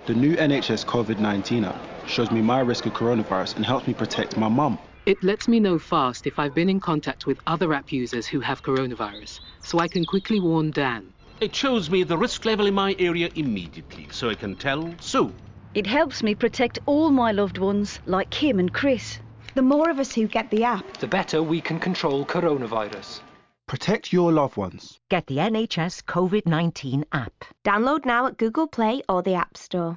The new NHS COVID-19 app shows me my risk of coronavirus and helps me protect my mum. It lets me know fast if I've been in contact with other app users who have coronavirus, so I can quickly warn Dan. It shows me the risk level in my area immediately, so I can tell soon. It helps me protect all my loved ones, like Kim and Chris. The more of us who get the app, the better we can control coronavirus. Protect your loved ones. Get the NHS COVID-19 app. Download now at Google Play or the App Store.